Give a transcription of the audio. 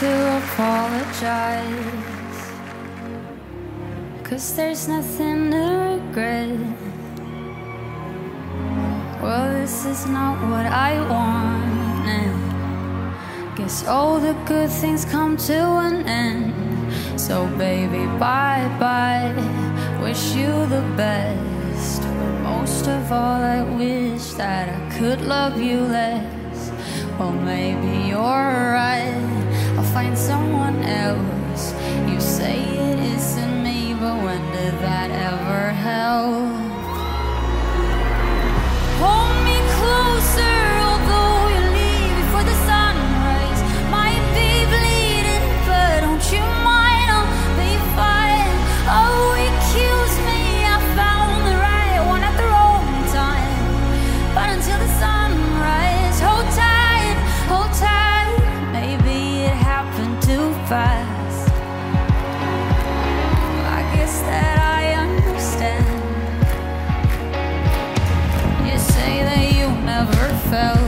to apologize, 'cause there's nothing to regret. Well, this is not what I wanted. Guess all the good things come to an end. So baby, bye-bye, wish you the best. But most of all, I wish that I could love you less. Well, maybe you're right, I'll find someone else. You say it isn't me, but when did that ever help? Hold me closer, although you leave before the sunrise. Might be bleeding, but don't you mind, I'll be fine. Oh, accuse me, I found the right one at the wrong time. But until the sunrise, hold tight, hold tight. Maybe it happened too fast. I guess that I understand. You say that you never felt